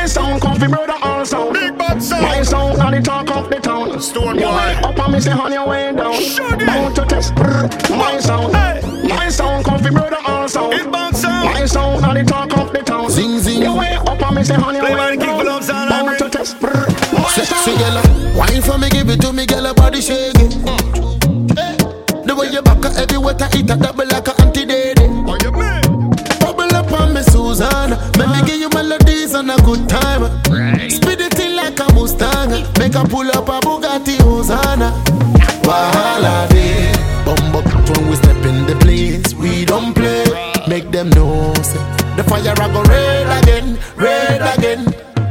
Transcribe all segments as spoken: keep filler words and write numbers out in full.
My sound come fi brother all sound. Big bad sound. My sound now the talk of the town. Stone You boy. way up and me say on your way down. Bound to test. My sound. Hey. My sound come fi brother all sound. Big bad sound. My sound now the talk of the town. Zing zing. You way up and me say on your Play way by the king for down. love sound. Bound to test. My Say, sound. say, girl, wine for me, give it to me, girl, body shaking. Hey. The way you back her everywhere to eat a double like a anti-daddy. Oh, you man. Bubble up on me, Susanna. Let me give you melodies and a good time. Right. Speed it in like a Mustang. Make her pull up a Bugatti Hosanna. Wahala day. Bumbo when we step in the place, we don't play. Make them know, say, the fire a go red again, red again.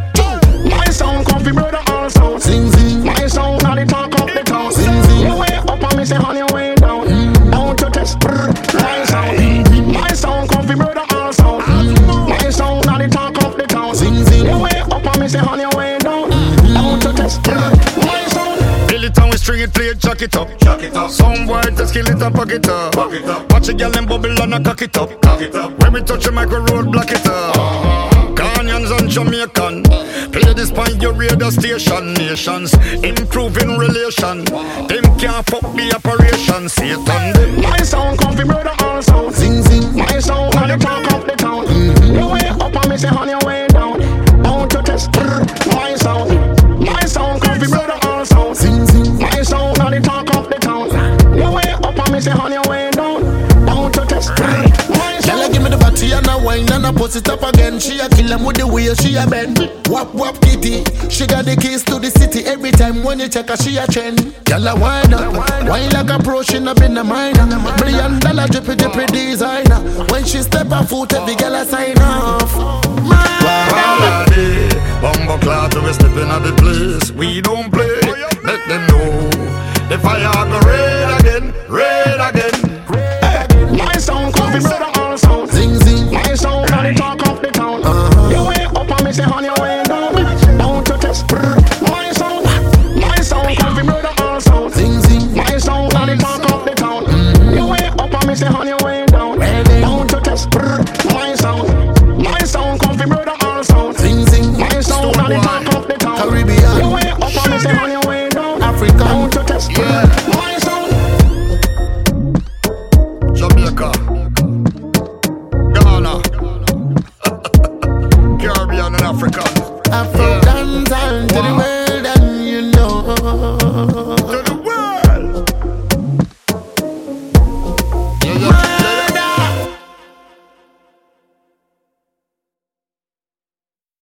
My sound come fi brother all sound. Zing zing. My sound now the talk of the town. Zing zing. You way up and me say on your way down. Bound to test. My sound. My sound come fi brother all sound. My sound now the talk of the town. Zing zing. You way up and me say on your way down. Bound to test. My sound. Fill it and we string it, play it, jack it up. Jack it up. Some boy to skill it and pack it up. Pack it up. Watch a girl and bubble and a cock it up. Cock it up. When we touch the micro road, block it up. Uh-huh. Ghanaians and Jamaican. Play this point your radio station. Nations improving relation. Them can't fuck the operation. Satan them. My sound come fi brother all sound. Zing zing. My sound now the talk of the town. You way up and me say on your way down. Bound to test. My sound. My sound come fi brother all sound. Zing zing. My sound now the talk of the town. You way up and me say on your way down. Bound to test. My Girl, sound. give me the body and a wine and a put it up again. She a kill 'em with the way she a bend. Wap wap kitty, she got the keys to the city. Every time when you check her, she a trend. Girl, a wine up, wine like a pro, she not been a minor. Million dollar drippy drippy designer. When she step her foot, every girl a sign off. Wahala day. Bumbo cloud we stepping at the place. We don't play. Let them know. The fire go red again, red again. My sound come fi brother all sound. Zing zing. My sound now the talk of the town. You way up and me say on your way down. Bound to test. My sound. My sound come fi brother all sound. Zing zing. My sound now the talk of the town. You way up and me say on your way down. Bound to test. My sound. My sound come fi brother all sound. Zing zing. My sound now the talk of the town. Caribbean. You way up and me say on your way down. Africa. Bound to test. Yeah. My sound. Jamaica, Ghana, Caribbean and Africa. African time to the world.